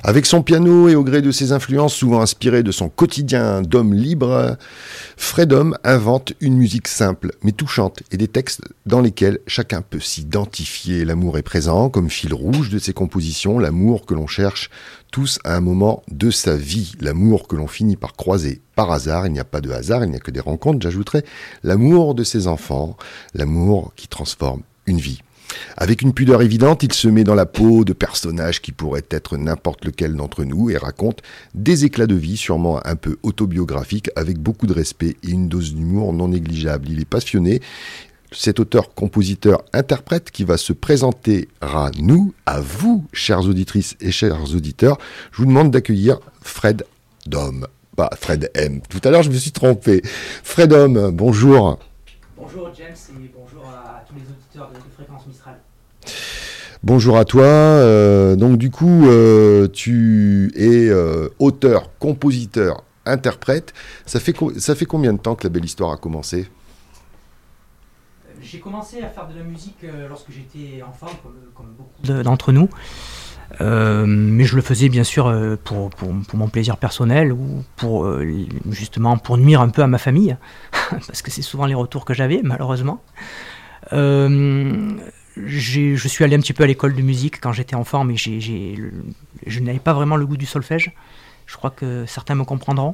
Avec son piano et au gré de ses influences souvent inspirées de son quotidien d'homme libre, Freedom invente une musique simple mais touchante et des textes dans lesquels chacun peut s'identifier. L'amour est présent comme fil rouge de ses compositions, l'amour que l'on cherche tous à un moment de sa vie, l'amour que l'on finit par croiser par hasard. Il n'y a pas de hasard, il n'y a que des rencontres. J'ajouterais l'amour de ses enfants, l'amour qui transforme une vie. Avec une pudeur évidente, il se met dans la peau de personnages qui pourraient être n'importe lequel d'entre nous et raconte des éclats de vie sûrement un peu autobiographiques avec beaucoup de respect et une dose d'humour non négligeable. Il est passionné. Cet auteur, compositeur, interprète qui va se présenter à nous, à vous, chères auditrices et chers auditeurs, je vous demande d'accueillir Fred Dom. Pas Fred M. Tout à l'heure, je me suis trompé. Fred Dom, bonjour. Bonjour James et bonjour à tous les auditeurs de Fréquence Mistral. Bonjour à toi. Donc du coup, tu es auteur, compositeur, interprète. Ça fait combien de temps que la belle histoire a commencé ? J'ai commencé à faire de la musique lorsque j'étais enfant, comme beaucoup d'entre nous. Mais je le faisais bien sûr pour mon plaisir personnel ou justement pour nuire un peu à ma famille, parce que c'est souvent les retours que j'avais, malheureusement. Je suis allé un petit peu à l'école de musique quand j'étais enfant, mais je n'avais pas vraiment le goût du solfège. Je crois que certains me comprendront.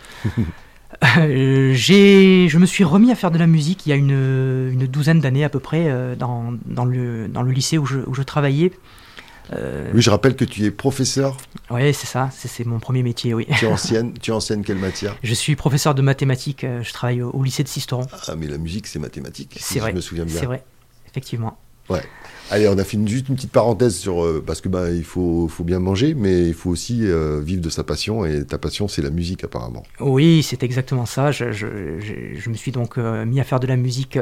Je me suis remis à faire de la musique il y a une douzaine d'années à peu près dans le lycée où je travaillais. Oui, je rappelle que tu es professeur. Oui, c'est ça, c'est mon premier métier, oui. Tu enseignes quelle matière ? Je suis professeur de mathématiques, je travaille au lycée de Sisteron. Ah, mais la musique, c'est mathématique, c'est vrai, je me souviens bien. C'est vrai, effectivement. Ouais. Allez, on a fait juste une petite parenthèse sur parce que il faut bien manger, mais il faut aussi vivre de sa passion, et ta passion, c'est la musique apparemment. Oui, c'est exactement ça. Je me suis donc mis à faire de la musique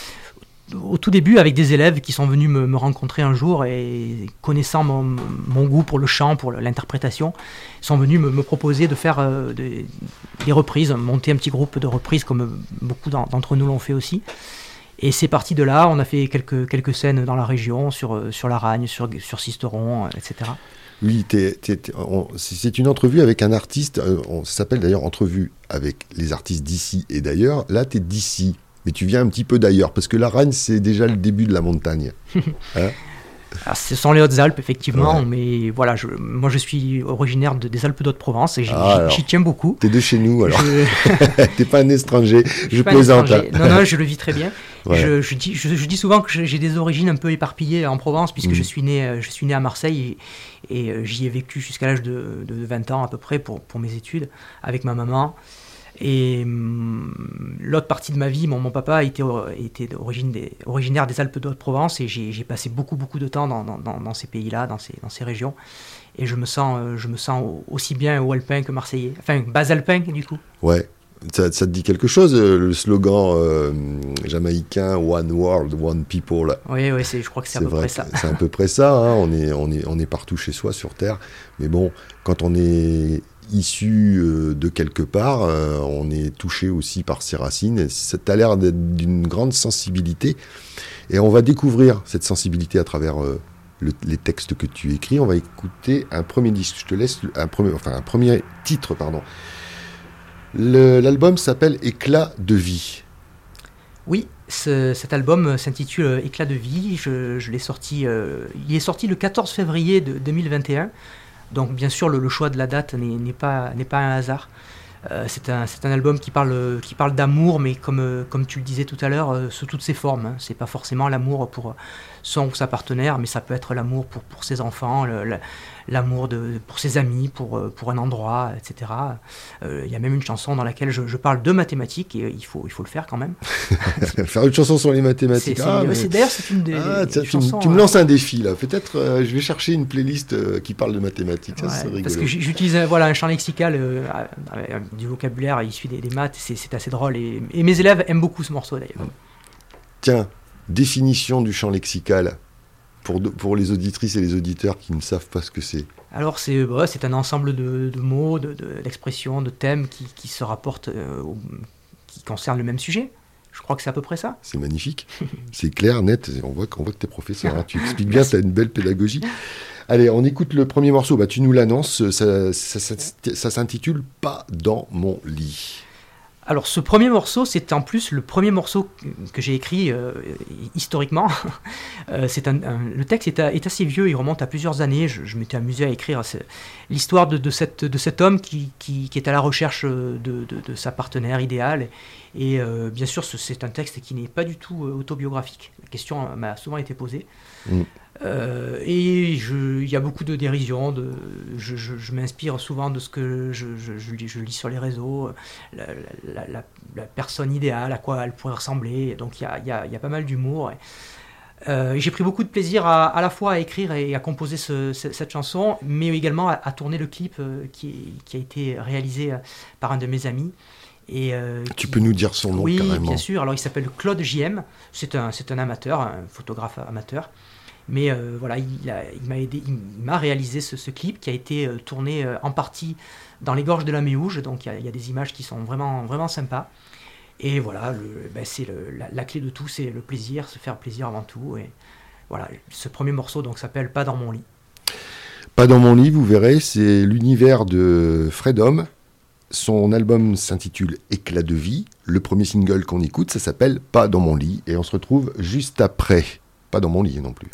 au tout début avec des élèves qui sont venus me rencontrer un jour et connaissant mon goût pour le chant, pour l'interprétation, sont venus me proposer de faire des reprises, monter un petit groupe de reprises comme beaucoup d'entre nous l'ont fait aussi. Et c'est parti de là, on a fait quelques scènes dans la région, sur Laragne, sur Sisteron, etc. Oui, c'est une entrevue avec un artiste, ça s'appelle d'ailleurs entrevue avec les artistes d'ici et d'ailleurs. Là, tu es d'ici, mais tu viens un petit peu d'ailleurs, parce que Laragne, c'est déjà le début de la montagne. Hein? Alors, ce sont les Hautes-Alpes, effectivement, ouais. Mais voilà, moi je suis originaire des Alpes d'Haute-Provence et j'y tiens beaucoup. T'es de chez nous, alors. T'es pas un étranger, je plaisante. Non, je le vis très bien. Ouais. Je dis souvent que j'ai des origines un peu éparpillées en Provence, puisque je suis né à Marseille et j'y ai vécu jusqu'à l'âge de 20 ans à peu près pour mes études, avec ma maman. Et l'autre partie de ma vie, mon papa était originaire des Alpes de Haute-Provence et j'ai passé beaucoup de temps dans ces pays-là, dans ces régions. Et je me sens aussi bien haut alpin que marseillais. Enfin, bas alpin, du coup. Ouais. Ça te dit quelque chose, le slogan jamaïcain One World, One People? Oui, je crois que c'est à peu près ça. C'est à peu près ça, hein. On est partout chez soi sur Terre. Mais bon, quand on est issu de quelque part, on est touché aussi par ses racines. Ça a l'air d'être d'une grande sensibilité. Et on va découvrir cette sensibilité à travers les textes que tu écris. On va écouter un premier disque. Je te laisse un premier titre, pardon. L'album s'appelle Éclat de vie. Oui, cet album s'intitule Éclat de vie. Je l'ai sorti, il est sorti le 14 février 2021. Donc bien sûr le choix de la date n'est pas un hasard. C'est un album qui parle d'amour, mais comme tu le disais tout à l'heure, sous toutes ses formes. Hein. C'est pas forcément l'amour pour son ou sa partenaire, mais ça peut être l'amour pour ses enfants, l'amour pour ses amis, pour un endroit, etc. Il y a même une chanson dans laquelle je parle de mathématiques, et il faut le faire quand même. Faire une chanson sur les mathématiques. D'ailleurs, c'est une des chansons... Tu me lances un défi, là. Peut-être je vais chercher une playlist qui parle de mathématiques. Ça, c'est rigolo. Parce que j'utilise un champ lexical du vocabulaire issu des maths. C'est assez drôle. Et mes élèves aiment beaucoup ce morceau, d'ailleurs. Tiens, définition du champ lexical pour les auditrices et les auditeurs qui ne savent pas ce que c'est. Alors c'est un ensemble de mots, d'expressions, de thèmes qui se rapportent, qui concernent le même sujet. Je crois que c'est à peu près ça. C'est magnifique, c'est clair, net, on voit que tu es professeur, hein. Tu expliques bien, tu as une belle pédagogie. Allez, on écoute le premier morceau. Bah, tu nous l'annonces. Ça s'intitule « Pas dans mon lit ». Alors ce premier morceau, c'est en plus le premier morceau que j'ai écrit historiquement. Le texte est assez vieux, il remonte à plusieurs années. Je m'étais amusé à écrire l'histoire de cet homme qui est à la recherche de sa partenaire idéale. Et bien sûr, c'est un texte qui n'est pas du tout autobiographique. La question m'a souvent été posée. Et il y a beaucoup de dérision. Je m'inspire souvent de ce que je lis sur les réseaux, la personne idéale, à quoi elle pourrait ressembler. Donc il y a pas mal d'humour. J'ai pris beaucoup de plaisir à la fois à écrire et à composer cette chanson, mais également à tourner le clip qui a été réalisé par un de mes amis. Tu peux nous dire son nom carrément? Oui, bien sûr. Alors il s'appelle Claude JM. C'est un amateur, un photographe amateur. Mais voilà, il m'a aidé, il m'a réalisé ce clip qui a été tourné en partie dans les gorges de la Méouge. Donc il y a des images qui sont vraiment, vraiment sympas. Et voilà, c'est la clé de tout, c'est le plaisir, se faire plaisir avant tout. Et voilà, ce premier morceau donc s'appelle Pas dans mon lit. Pas dans mon lit, vous verrez, c'est l'univers de Freedom. Son album s'intitule Éclat de vie. Le premier single qu'on écoute, ça s'appelle Pas dans mon lit. Et on se retrouve juste après. Pas dans mon lit non plus.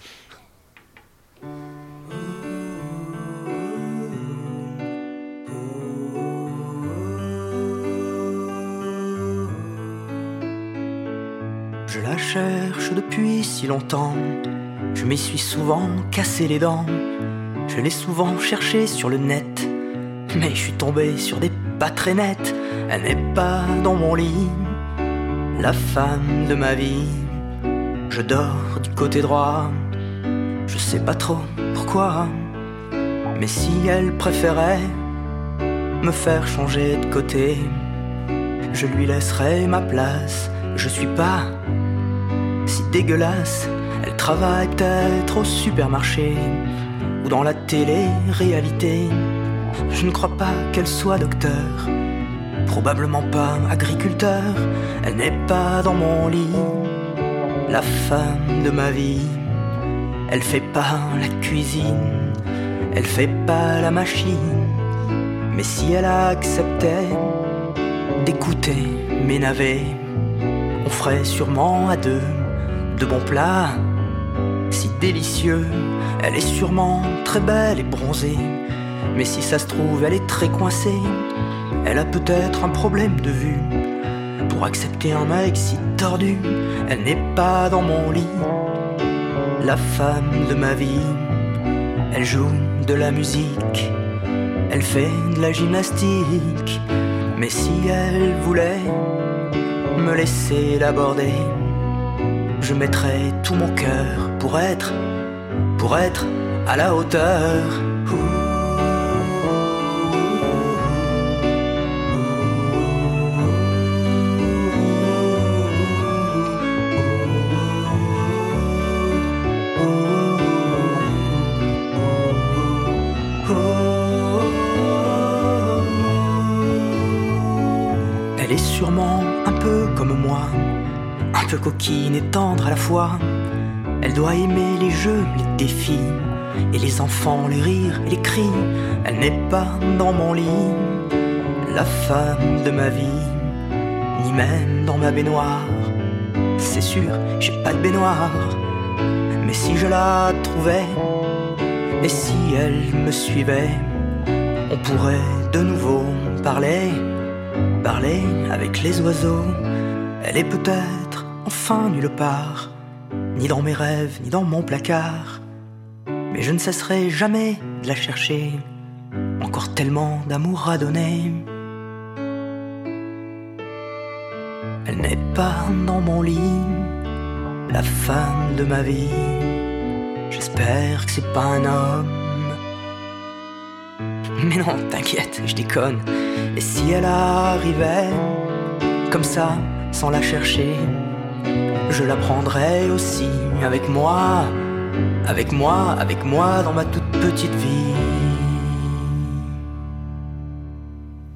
Je la cherche depuis si longtemps, je m'y suis souvent cassé les dents. Je l'ai souvent cherchée sur le net, mais je suis tombé sur des pas très nettes. Elle n'est pas dans mon lit, la femme de ma vie. Je dors du côté droit, je sais pas trop pourquoi. Mais si elle préférait me faire changer de côté, je lui laisserai ma place. Je suis pas si dégueulasse. Elle travaille peut-être au supermarché ou dans la télé-réalité. Je ne crois pas qu'elle soit docteur, probablement pas agriculteur. Elle n'est pas dans mon lit, la femme de ma vie. Elle fait pas la cuisine, elle fait pas la machine. Mais si elle acceptait d'écouter mes navets, on ferait sûrement à deux de bons plats si délicieux. Elle est sûrement très belle et bronzée, mais si ça se trouve elle est très coincée. Elle a peut-être un problème de vue pour accepter un mec si tordu. Elle n'est pas dans mon lit, la femme de ma vie. Elle joue de la musique, elle fait de la gymnastique. Mais si elle voulait me laisser l'aborder, je mettrais tout mon cœur pour être à la hauteur. Elle est sûrement un peu comme moi, un peu coquine et tendre à la fois. Elle doit aimer les jeux, les défis, et les enfants, les rires et les cris. Elle n'est pas dans mon lit, la femme de ma vie, ni même dans ma baignoire. C'est sûr, j'ai pas de baignoire, mais si je la trouvais, et si elle me suivait, on pourrait de nouveau parler avec les oiseaux. Elle est peut-être enfin nulle part, ni dans mes rêves, ni dans mon placard. Mais je ne cesserai jamais de la chercher, encore tellement d'amour à donner. Elle n'est pas dans mon lit, la femme de ma vie. J'espère que c'est pas un homme. Mais non, t'inquiète, je déconne. Et si elle arrivait, comme ça, sans la chercher, je la prendrais aussi avec moi dans ma toute petite vie.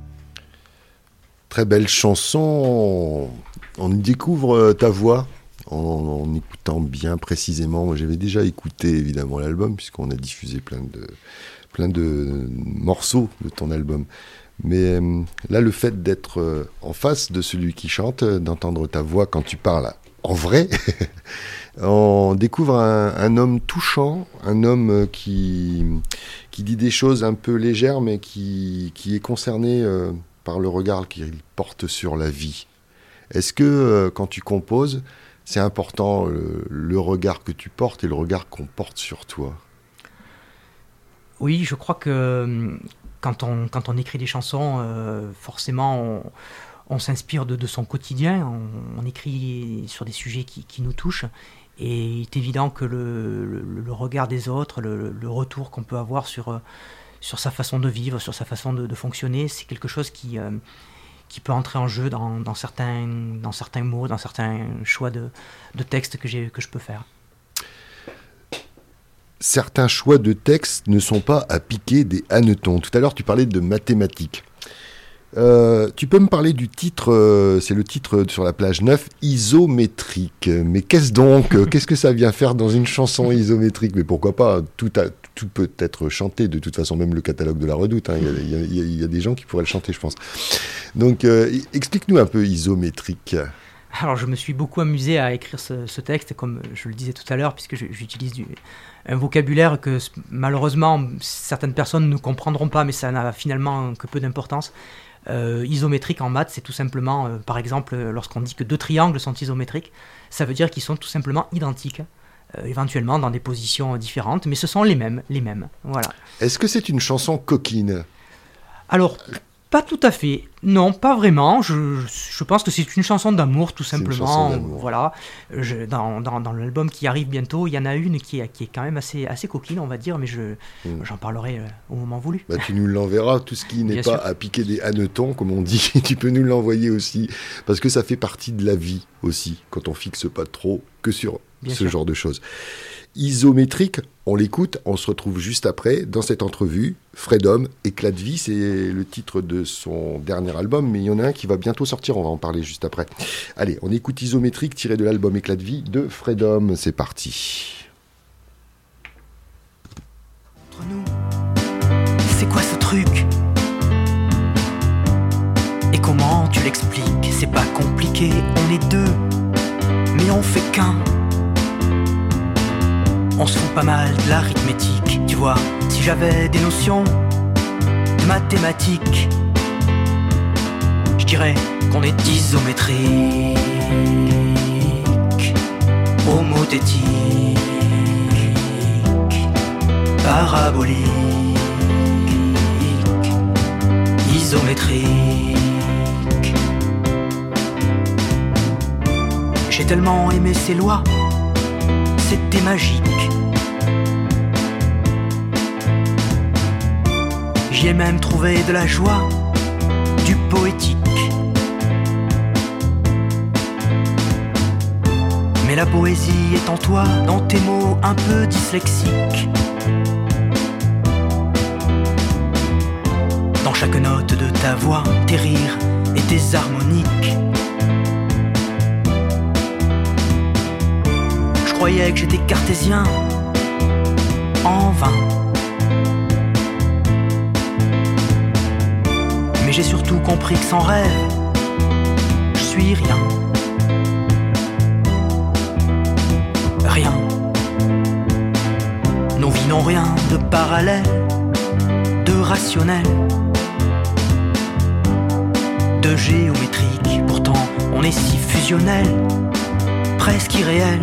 Très belle chanson. On découvre ta voix en écoutant bien précisément. Moi, j'avais déjà écouté évidemment l'album, puisqu'on a diffusé plein de morceaux de ton album. Mais là, le fait d'être en face de celui qui chante, d'entendre ta voix quand tu parles en vrai, on découvre un homme touchant, un homme qui dit des choses un peu légères, mais qui est concerné par le regard qu'il porte sur la vie. Est-ce que quand tu composes, c'est important le regard que tu portes et le regard qu'on porte sur toi? Oui, je crois que quand on écrit des chansons, forcément on s'inspire de son quotidien, on écrit sur des sujets qui nous touchent. Et il est évident que le regard des autres, le retour qu'on peut avoir sur sa façon de vivre, sur sa façon de fonctionner, c'est quelque chose qui peut entrer en jeu dans certains mots, dans certains choix de textes que je peux faire. Certains choix de textes ne sont pas à piquer des hannetons. Tout à l'heure, tu parlais de mathématiques. Tu peux me parler du titre, c'est le titre sur la plage 9, isométrique. Mais qu'est-ce donc? Qu'est-ce que ça vient faire dans une chanson isométrique? Mais pourquoi pas? Tout peut être chanté, de toute façon, même le catalogue de la Redoute. Hein, il y a des gens qui pourraient le chanter, je pense. Donc, explique-nous un peu isométrique. Alors, je me suis beaucoup amusé à écrire ce texte, comme je le disais tout à l'heure, puisque j'utilise un vocabulaire que malheureusement certaines personnes ne comprendront pas, mais ça n'a finalement que peu d'importance. Isométrique en maths, c'est tout simplement, par exemple, lorsqu'on dit que deux triangles sont isométriques, ça veut dire qu'ils sont tout simplement identiques, éventuellement dans des positions différentes, mais ce sont les mêmes, voilà. Est-ce que c'est une chanson coquine? Alors, pas tout à fait. Non, pas vraiment. Je pense que c'est une chanson d'amour, tout simplement. Voilà. Dans l'album qui arrive bientôt, il y en a une qui est quand même assez coquine, on va dire, mais j'en parlerai au moment voulu. Bah, tu nous l'enverras. Tout ce qui n'est pas à piquer des hannetons, comme on dit, tu peux nous l'envoyer aussi, parce que ça fait partie de la vie aussi, quand on fixe pas trop que sur ce genre de choses. Isométrique, on l'écoute, on se retrouve juste après dans cette entrevue. Freedom, Éclat de vie, c'est le titre de son dernier album, mais il y en a un qui va bientôt sortir, on va en parler juste après. Allez, on écoute Isométrique tiré de l'album Éclat de vie de Freedom, c'est parti. Entre nous, c'est quoi ce truc? Et comment tu l'expliques? C'est pas compliqué, on est deux, mais on fait qu'un. On se fout pas mal de l'arithmétique, tu vois. Si j'avais des notions de mathématiques, je dirais qu'on est isométrique, homothétique, parabolique, isométrique. J'ai tellement aimé ces lois, c'était magique. J'y ai même trouvé de la joie, du poétique. Mais la poésie est en toi, dans tes mots un peu dyslexiques. Dans chaque note de ta voix, tes rires et tes harmoniques. Je croyais que j'étais cartésien, en vain. Mais j'ai surtout compris que sans rêve, je suis rien. Rien. Nos vies n'ont rien de parallèle, de rationnel, de géométrique. Pourtant, on est si fusionnel, presque irréel,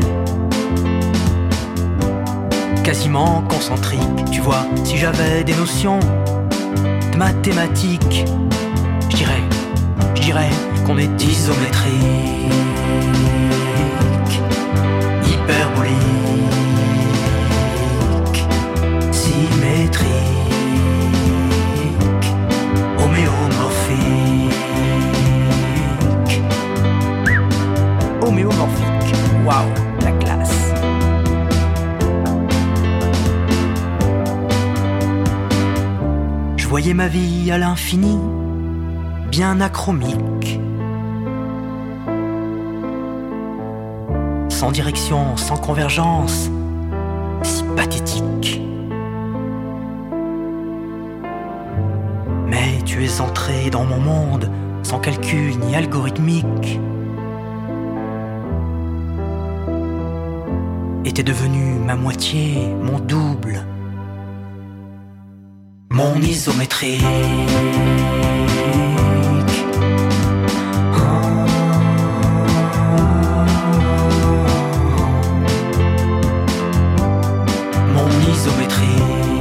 quasiment concentrique. Tu vois, si j'avais des notions de mathématiques, je dirais qu'on est isométrique, hyperbolique, symétrique, homéomorphique. Waouh, la classe. Je voyais ma vie à l'infini, bien achromique, sans direction, sans convergence, si pathétique. Mais tu es entré dans mon monde, sans calcul ni algorithmique. Et t'es devenu ma moitié, mon double, mon isométrique. Mon isométrique.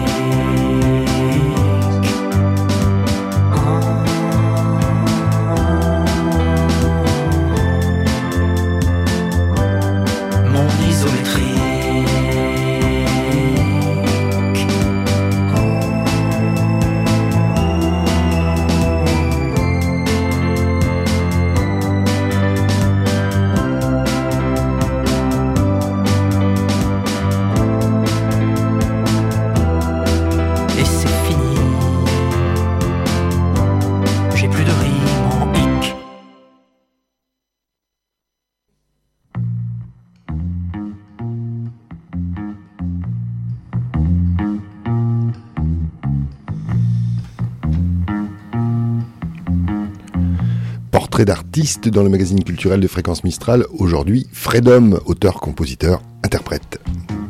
Mon isométrique. Portrait d'artiste dans le magazine culturel de Fréquence Mistral. Aujourd'hui, Freedom, auteur, compositeur, interprète.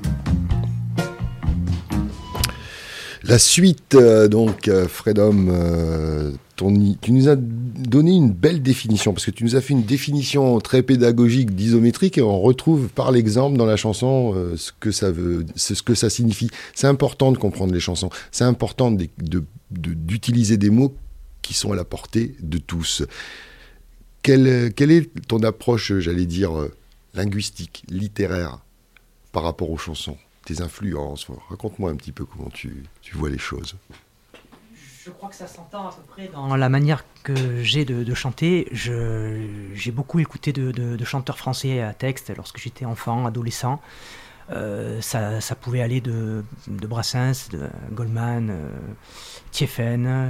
La suite, donc, Freedom, tu nous as donné une belle définition, parce que tu nous as fait une définition très pédagogique d'isométrique, et on retrouve par l'exemple dans la chanson ce que ça signifie. C'est important de comprendre les chansons, c'est important d'utiliser des mots qui sont à la portée de tous. Quelle est ton approche, j'allais dire, linguistique, littéraire, par rapport aux chansons, tes influences? Raconte-moi un petit peu comment tu vois les choses. Je crois que ça s'entend à peu près dans la manière que j'ai de chanter. J'ai beaucoup écouté de chanteurs français à texte lorsque j'étais enfant, adolescent. Ça pouvait aller de Brassens, de Goldman, Thiéfaine.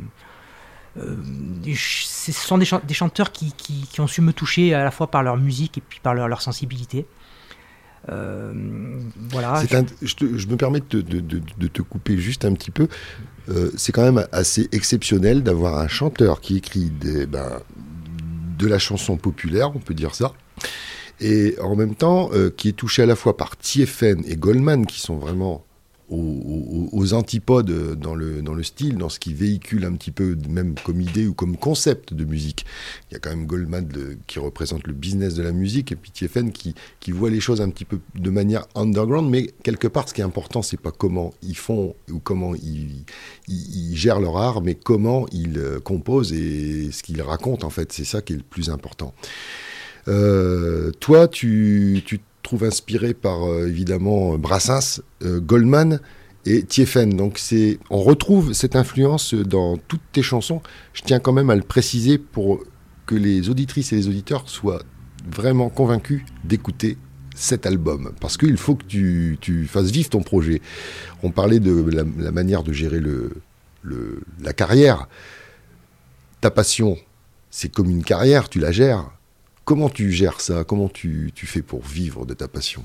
Ce sont des chanteurs qui ont su me toucher à la fois par leur musique et puis par leur sensibilité. Voilà. Je me permets de te couper juste un petit peu. C'est quand même assez exceptionnel d'avoir un chanteur qui écrit de la chanson populaire, on peut dire ça, et en même temps qui est touché à la fois par Thiéfaine et Goldman, qui sont vraiment aux antipodes dans le style, dans ce qui véhicule un petit peu, même comme idée ou comme concept de musique. Il y a quand même Goldman qui représente le business de la musique, et puis Thiéfaine qui voit les choses un petit peu de manière underground, mais quelque part, ce qui est important, c'est pas comment ils font ou comment ils gèrent leur art, mais comment ils composent et ce qu'ils racontent, en fait. C'est ça qui est le plus important. Toi, tu trouve inspiré par évidemment Brassens, Goldman et Thiéfaine. Donc on retrouve cette influence dans toutes tes chansons. Je tiens quand même à le préciser pour que les auditrices et les auditeurs soient vraiment convaincus d'écouter cet album, parce qu'il faut que tu fasses vivre ton projet. On parlait de la manière de gérer la carrière. Ta passion, c'est comme une carrière, tu la gères. Comment tu gères ça? Comment tu fais pour vivre de ta passion?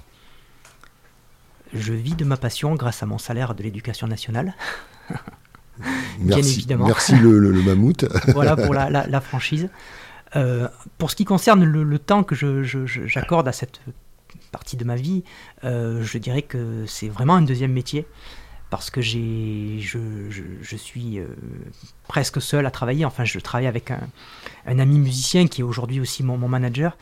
Je vis de ma passion grâce à mon salaire de l'éducation nationale. Merci, bien évidemment. Merci le mammouth. Voilà pour la franchise. Pour ce qui concerne le temps que j'accorde à cette partie de ma vie, je dirais que c'est vraiment un deuxième métier. Parce que je suis presque seul à travailler. Enfin, je travaille avec un ami musicien qui est aujourd'hui aussi mon manager.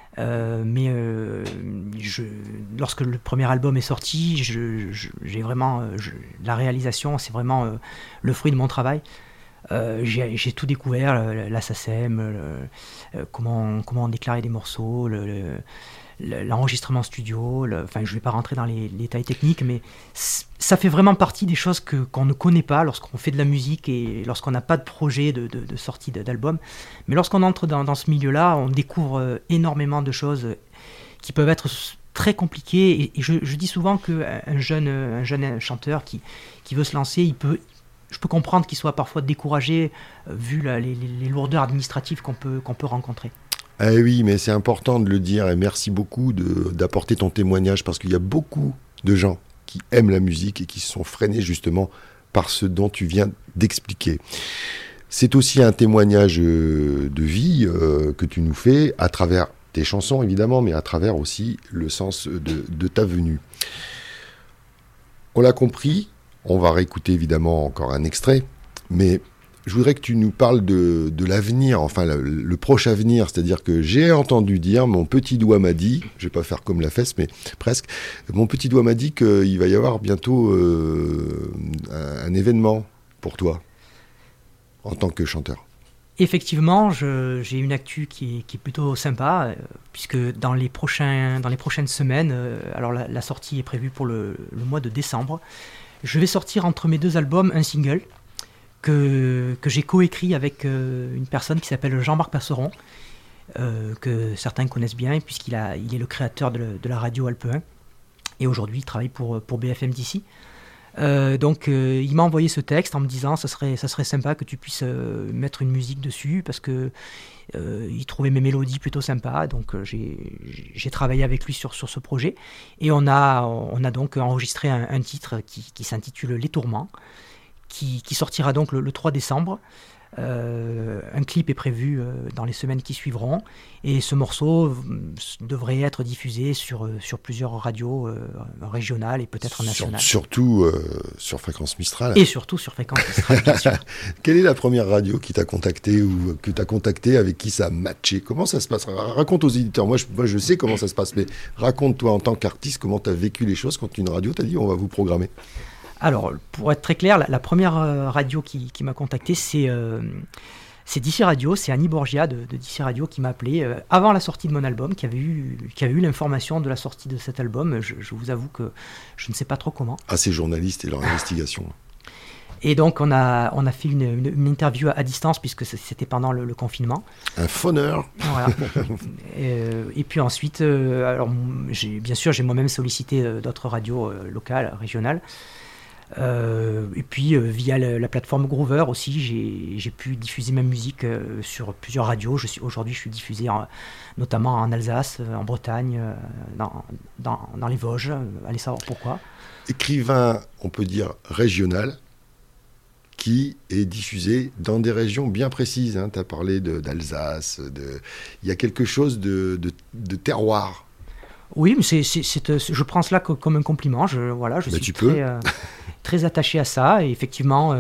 Lorsque le premier album est sorti, j'ai vraiment la réalisation, c'est vraiment le fruit de mon travail. J'ai tout découvert, la SACEM, comment on déclarait des morceaux, l'enregistrement studio, enfin je ne vais pas rentrer dans les détails techniques, mais ça fait vraiment partie des choses qu'on ne connaît pas lorsqu'on fait de la musique et lorsqu'on n'a pas de projet de sortie d'album. Mais lorsqu'on entre dans ce milieu-là, on découvre énormément de choses qui peuvent être très compliquées. Et je dis souvent qu'un jeune chanteur qui veut se lancer, je peux comprendre qu'il soit parfois découragé vu les lourdeurs administratives qu'on peut rencontrer. Ah oui, mais c'est important de le dire et merci beaucoup d'apporter ton témoignage parce qu'il y a beaucoup de gens qui aiment la musique et qui se sont freinés justement par ce dont tu viens d'expliquer. C'est aussi un témoignage de vie que tu nous fais à travers tes chansons évidemment, mais à travers aussi le sens de ta venue. On l'a compris, on va réécouter évidemment encore un extrait, mais je voudrais que tu nous parles de l'avenir, enfin le proche avenir, c'est-à-dire que j'ai entendu dire, mon petit doigt m'a dit, je vais pas faire comme la fesse, mais presque, mon petit doigt m'a dit qu'il va y avoir bientôt un événement pour toi, en tant que chanteur. Effectivement, j'ai une actu qui est plutôt sympa, puisque dans les prochaines semaines, alors la sortie est prévue pour le mois de décembre, je vais sortir entre mes 2 albums un single, que j'ai coécrit avec une personne qui s'appelle Jean-Marc Passeron, que certains connaissent bien, puisqu'il est le créateur de la radio Alpe 1, et aujourd'hui il travaille pour BFM d'ici. Donc il m'a envoyé ce texte en me disant ça serait sympa que tu puisses mettre une musique dessus, parce que il trouvait mes mélodies plutôt sympas, donc j'ai travaillé avec lui sur ce projet, et on a donc enregistré un titre qui s'intitule Les Tourments, qui sortira donc le 3 décembre. Un clip est prévu dans les semaines qui suivront, et ce morceau devrait être diffusé sur plusieurs radios régionales et peut-être nationales. Surtout sur Fréquence Mistral. Et surtout sur Fréquence Mistral, bien sûr. Quelle est la première radio qui t'a contacté ou que tu as contacté, avec qui ça a matché? Comment ça se passe? Raconte aux éditeurs. Moi, je sais comment ça se passe, mais raconte-toi en tant qu'artiste comment tu as vécu les choses quand une radio t'a dit on va vous programmer. Alors, pour être très clair, la première radio qui m'a contacté, c'est DC Radio, c'est Annie Borgia de DC Radio qui m'a appelé avant la sortie de mon album, qui avait eu l'information de la sortie de cet album. Je vous avoue que je ne sais pas trop comment. Ah, ces journalistes et leur investigation. Et donc, on a fait une interview à distance, puisque c'était pendant le confinement. Un phoneur. Voilà. Et puis ensuite, alors, bien sûr, j'ai moi-même sollicité d'autres radios locales, régionales. Et puis via la plateforme Groover aussi, j'ai pu diffuser ma musique sur plusieurs radios. Aujourd'hui, je suis diffusé notamment en Alsace, en Bretagne, dans les Vosges. Allez savoir pourquoi. Écrivain, on peut dire régional, qui est diffusé dans des régions bien précises. Hein. Tu as parlé d'Alsace. Il y a quelque chose de terroir. Oui, mais je prends cela comme un compliment. Je suis très attaché à ça. Et effectivement,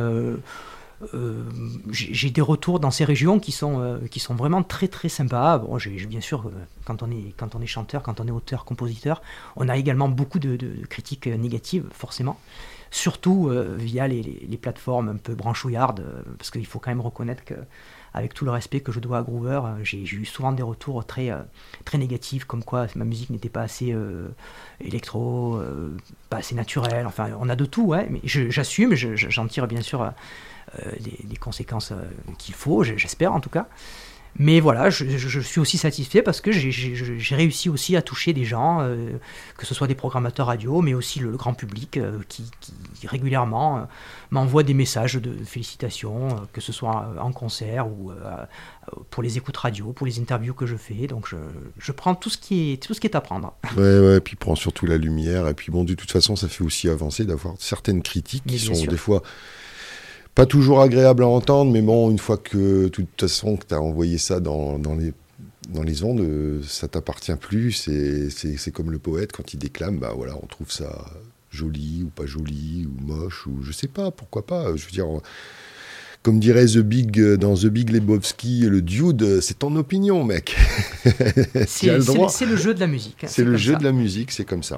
j'ai des retours dans ces régions qui sont vraiment très très sympas. Bon, bien sûr, quand on est chanteur, quand on est auteur, compositeur, on a également beaucoup de critiques négatives, forcément. Surtout via les plateformes un peu branchouillardes, parce qu'il faut quand même reconnaître que, avec tout le respect que je dois à Groover, j'ai eu souvent des retours très négatifs, comme quoi ma musique n'était pas assez électro, pas assez naturelle. Enfin, on a de tout, ouais, mais j'assume, j'en tire bien sûr les conséquences qu'il faut, j'espère en tout cas. Mais voilà, je suis aussi satisfait parce que j'ai réussi aussi à toucher des gens, que ce soit des programmateurs radio, mais aussi le grand public qui régulièrement m'envoie des messages de félicitations, que ce soit en concert ou pour les écoutes radio, pour les interviews que je fais. Donc je prends tout ce qui est à prendre. Ouais, et puis prends surtout la lumière. Et puis bon, de toute façon, ça fait aussi avancer d'avoir certaines critiques qui sont des fois pas toujours agréable à entendre, mais bon, une fois que, de toute façon, que tu as envoyé ça dans les ondes, ça t'appartient plus. C'est comme le poète, quand il déclame, bah voilà, on trouve ça joli ou pas joli, ou moche, ou je sais pas, pourquoi pas. Je veux dire, comme dirait dans The Big Lebowski, le dude, c'est ton opinion, mec. C'est le jeu de la musique. C'est le jeu de la musique, c'est comme ça.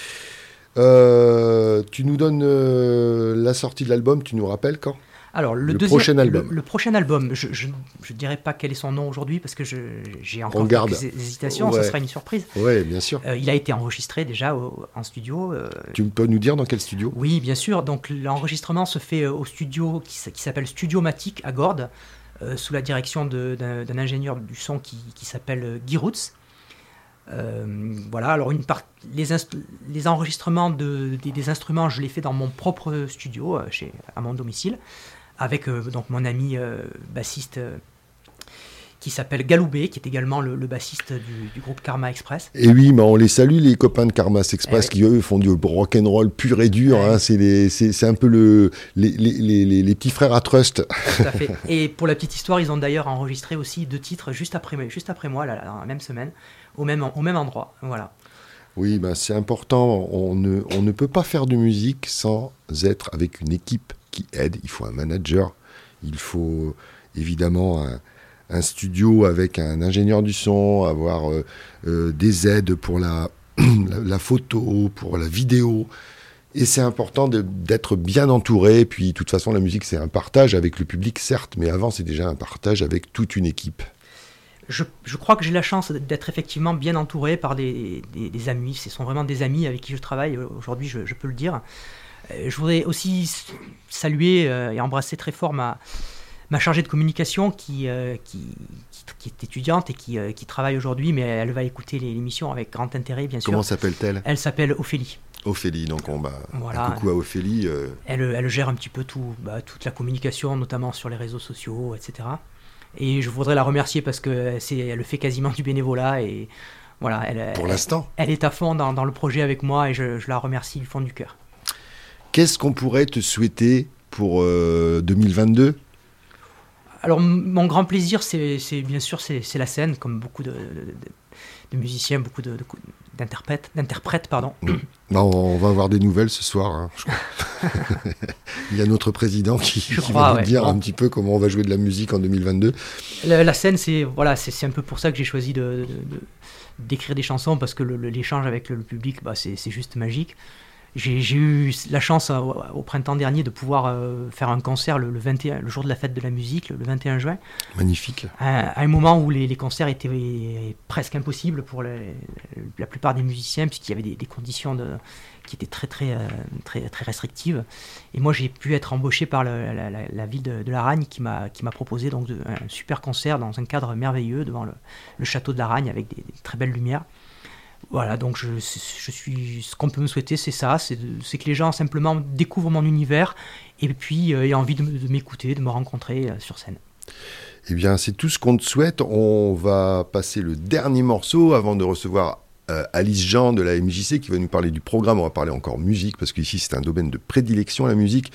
Tu nous donnes la sortie de l'album, tu nous rappelles quand? Alors, le prochain album. Le prochain album, je ne dirais pas quel est son nom aujourd'hui, parce que j'ai encore quelques hésitations, ça sera une surprise. Oui, bien sûr. Il a été enregistré déjà en studio. Tu peux nous dire dans quel studio? Oui, bien sûr. Donc, l'enregistrement se fait au studio qui s'appelle Studiomatic à Gordes, sous la direction d'un ingénieur du son qui s'appelle Guy Routz. Voilà, alors les enregistrements des instruments, je les fais dans mon propre studio, à mon domicile, avec donc mon ami bassiste qui s'appelle Galoubet, qui est également le bassiste du groupe Karma Express. Et oui, on les salue, les copains de Karma Express, qui eux font du rock'n'roll pur et dur. C'est un peu les petits frères à Trust. Tout à fait. Et pour la petite histoire, ils ont d'ailleurs enregistré aussi 2 titres juste après moi, dans la même semaine, au même endroit. Voilà. Oui, c'est important. On ne peut pas faire de musique sans être avec une équipe qui aide. Il faut un manager, il faut évidemment un studio avec un ingénieur du son, avoir des aides pour la photo, pour la vidéo. Et c'est important d'être bien entouré. Puis, de toute façon, la musique, c'est un partage avec le public, certes, mais avant, c'est déjà un partage avec toute une équipe. Je crois que j'ai la chance d'être effectivement bien entouré par des amis. Ce sont vraiment des amis avec qui je travaille aujourd'hui, je peux le dire. Je voudrais aussi saluer et embrasser très fort ma chargée de communication qui est étudiante et qui travaille aujourd'hui, mais elle va écouter l'émission avec grand intérêt, bien sûr. Comment s'appelle-t-elle ? Elle s'appelle Ophélie. Ophélie, donc voilà. Un coucou à Ophélie. Elle gère un petit peu toute la communication, notamment sur les réseaux sociaux, etc. Et je voudrais la remercier parce qu'elle fait quasiment du bénévolat et voilà. Pour l'instant. Elle est à fond dans le projet avec moi et je la remercie du fond du cœur. Qu'est-ce qu'on pourrait te souhaiter pour 2022 ? Alors mon grand plaisir, c'est bien sûr c'est la scène, comme beaucoup de musiciens, beaucoup d'interprètes, pardon. On va avoir des nouvelles ce soir. Je crois. Il y a notre président qui va nous dire un petit peu comment on va jouer de la musique en 2022. La scène, c'est un peu pour ça que j'ai choisi d'écrire des chansons, parce que l'échange avec le public, c'est juste magique. J'ai eu la chance au printemps dernier de pouvoir faire un concert le jour de la fête de la musique, le 21 juin. Magnifique. À un moment où les concerts étaient presque impossibles pour la plupart des musiciens, puisqu'il y avait des conditions qui étaient très, très, très, très restrictives. Et moi, j'ai pu être embauché par la ville de Laragne qui m'a proposé donc un super concert dans un cadre merveilleux devant le château de Laragne avec des très belles lumières. Voilà, donc ce qu'on peut me souhaiter, c'est ça, c'est que les gens simplement découvrent mon univers et puis aient envie de m'écouter, de me rencontrer sur scène. Eh bien, c'est tout ce qu'on te souhaite. On va passer le dernier morceau avant de recevoir Alice Jean de la MJC qui va nous parler du programme. On va parler encore musique parce qu'ici, c'est un domaine de prédilection, la musique.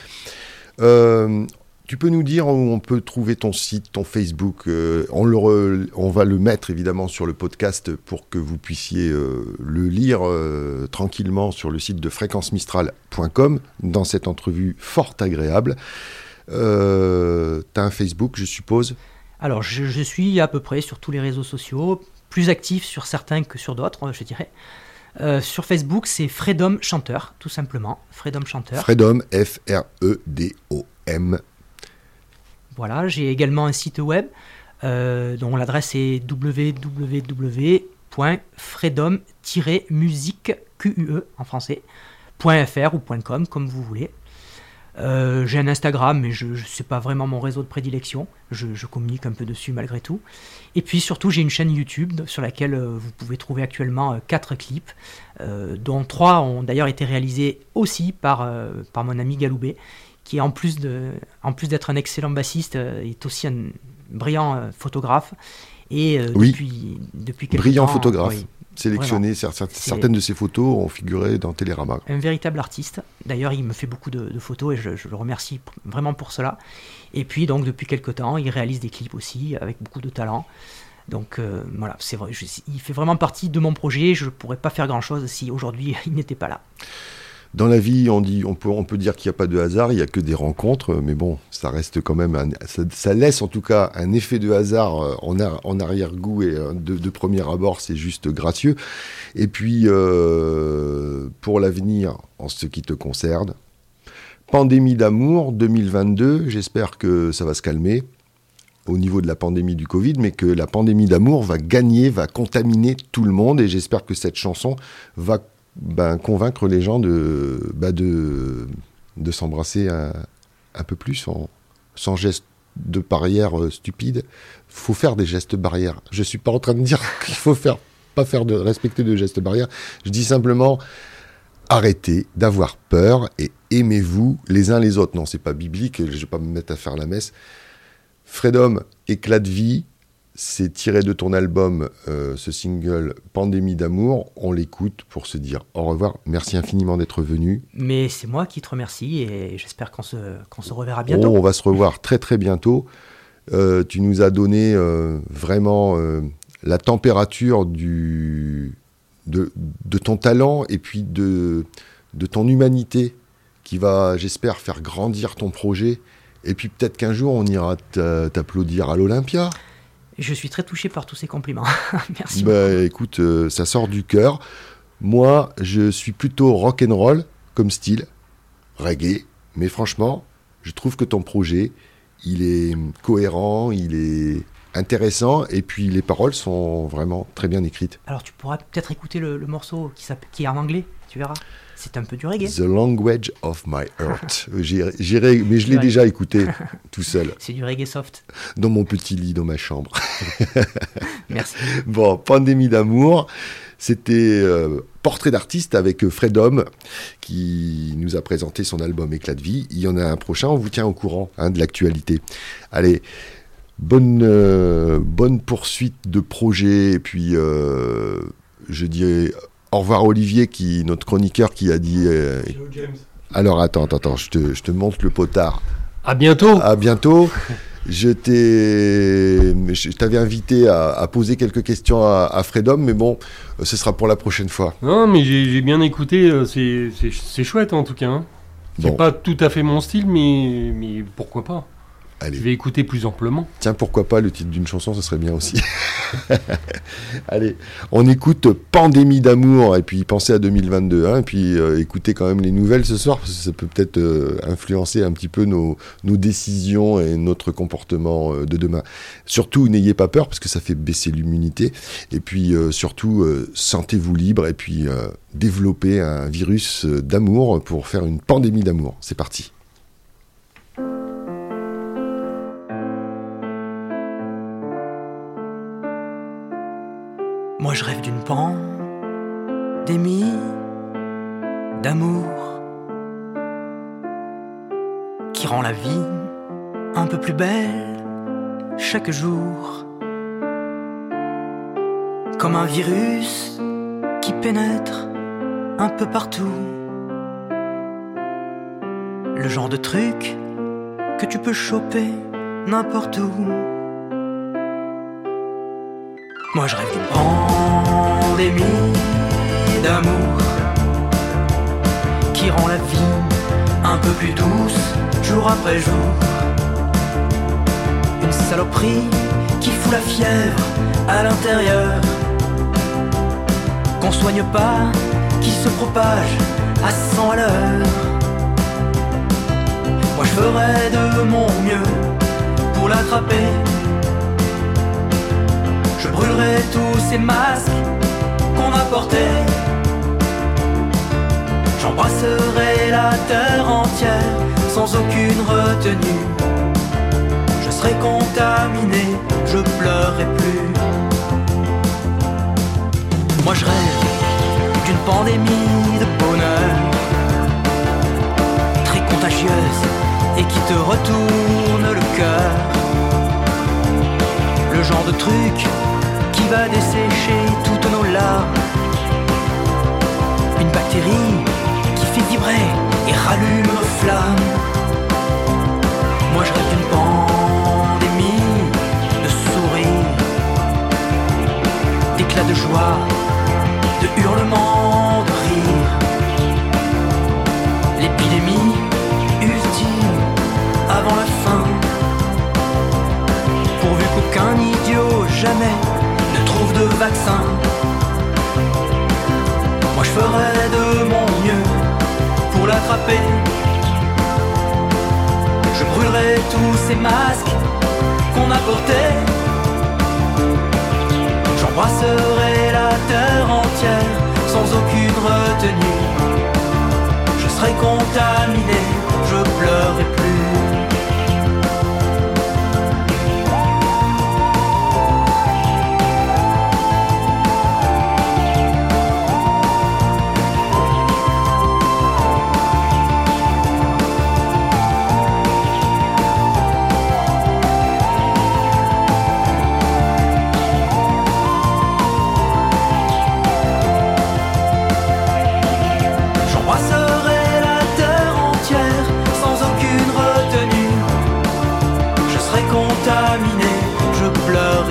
Tu peux nous dire où on peut trouver ton site, ton Facebook on va le mettre évidemment sur le podcast pour que vous puissiez le lire tranquillement sur le site de fréquencemistral.com dans cette entrevue fort agréable. T'as un Facebook, je suppose ? Alors, je suis à peu près sur tous les réseaux sociaux, plus actif sur certains que sur d'autres, je dirais. Sur Facebook, c'est Freedom Chanteur, tout simplement. Freedom Chanteur. Freedom, F-R-E-D-O-M. Voilà, j'ai également un site web dont l'adresse est www.freedom-musique, QUE en français, .fr ou .com, comme vous voulez. J'ai un Instagram, mais c'est pas vraiment mon réseau de prédilection. Je communique un peu dessus malgré tout. Et puis surtout, j'ai une chaîne YouTube sur laquelle vous pouvez trouver actuellement 4 clips, dont 3 ont d'ailleurs été réalisés aussi par mon ami Galoubet, qui en plus d'être un excellent bassiste, est aussi un brillant photographe. Et depuis quelques brillant temps, photographe. Oui, sélectionné, certaines de ses photos ont figuré dans Télérama. Un véritable artiste. D'ailleurs, il me fait beaucoup de photos et je le remercie vraiment pour cela. Et puis, donc, depuis quelques temps, il réalise des clips aussi avec beaucoup de talent. Donc, voilà, c'est vrai. Il fait vraiment partie de mon projet. Je ne pourrais pas faire grand-chose si aujourd'hui il n'était pas là. Dans la vie, on peut dire qu'il n'y a pas de hasard, il n'y a que des rencontres, mais bon, ça reste quand même, ça laisse en tout cas un effet de hasard en arrière-goût et de premier abord, c'est juste gracieux. Et puis, pour l'avenir, en ce qui te concerne, pandémie d'amour 2022, j'espère que ça va se calmer au niveau de la pandémie du Covid, mais que la pandémie d'amour va contaminer tout le monde, et j'espère que cette chanson va convaincre les gens de s'embrasser un peu plus sans gestes de barrière stupides. Il faut faire des gestes barrières. Je ne suis pas en train de dire qu'il faut respecter de gestes barrières. Je dis simplement, arrêtez d'avoir peur et aimez-vous les uns les autres. Non, c'est pas biblique, je ne vais pas me mettre à faire la messe. Freedom, éclat de vie, C'est tiré de ton album, ce single Pandémie d'amour. On l'écoute pour se dire au revoir. Merci infiniment d'être venu. Mais c'est moi qui te remercie et j'espère qu'on se reverra bientôt. On va se revoir très très bientôt. Tu nous as donné vraiment la température de ton talent et puis de ton humanité qui va, j'espère, faire grandir ton projet. Et puis peut-être qu'un jour, on ira t'applaudir à l'Olympia. Je suis très touché par tous ces compliments. Merci. Écoute, ça sort du cœur. Moi, je suis plutôt rock'n'roll comme style, reggae. Mais franchement, je trouve que ton projet, il est cohérent, il est intéressant. Et puis les paroles sont vraiment très bien écrites. Alors tu pourras peut-être écouter le morceau qui est en anglais, tu verras. C'est un peu du reggae. The Language of My Heart. J'irai, mais je l'ai déjà écouté tout seul. C'est du reggae soft. Dans mon petit lit, dans ma chambre. Merci. Bon, Pandémie d'amour. C'était Portrait d'artiste avec Freedom qui nous a présenté son album Éclat de vie. Il y en a un prochain, on vous tient au courant de l'actualité. Allez, bonne poursuite de projet. Et puis, je dirais... Au revoir Olivier, notre chroniqueur qui a dit... Hello James. Alors attends, je te montre le potard. À bientôt. À bientôt. Je t'avais invité à poser quelques questions à Freedom, mais bon, ce sera pour la prochaine fois. Non, mais j'ai bien écouté, c'est chouette en tout cas. Hein. C'est pas tout à fait mon style, mais pourquoi pas. Allez. Je vais écouter plus amplement. Tiens, pourquoi pas, le titre d'une chanson, ce serait bien aussi. Allez, on écoute Pandémie d'amour, et puis pensez à 2022, et puis écoutez quand même les nouvelles ce soir, parce que ça peut peut-être influencer un petit peu nos décisions et notre comportement de demain. Surtout, n'ayez pas peur, parce que ça fait baisser l'immunité, et puis surtout, sentez-vous libre, et puis développez un virus d'amour pour faire une pandémie d'amour. C'est parti. Moi je rêve d'une pandémie d'amour qui rend la vie un peu plus belle chaque jour. Comme un virus qui pénètre un peu partout. Le genre de truc que tu peux choper n'importe où. Moi je rêve d'une pandémie d'amour qui rend la vie un peu plus douce jour après jour. Une saloperie qui fout la fièvre à l'intérieur, qu'on soigne pas, qui se propage à 100 à l'heure. Moi je ferai de mon mieux pour l'attraper. Je brûlerai tous ces masques qu'on a portés. J'embrasserai la terre entière sans aucune retenue. Je serai contaminé, je pleurerai plus. Moi je rêve d'une pandémie de bonheur, très contagieuse et qui te retourne le cœur. Le genre de truc qui va dessécher toutes nos larmes. Une bactérie qui fait vibrer et rallume nos flammes. Moi je rêve d'une pandémie de sourires, d'éclats de joie, de hurlements, de rire. L'épidémie ultime avant la fin, pourvu qu'aucun idiot jamais ne trouve de vaccin. Moi je ferai de mon mieux pour l'attraper. Je brûlerai tous ces masques qu'on a portés. J'embrasserai la terre entière sans aucune retenue. Je serai contaminé, je pleurerai plus.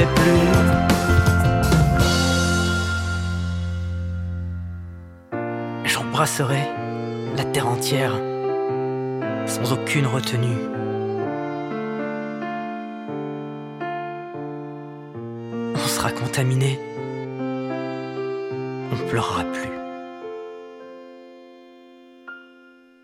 n'aimerai plus. J'embrasserai la terre entière sans aucune retenue. On sera contaminé, on pleurera plus.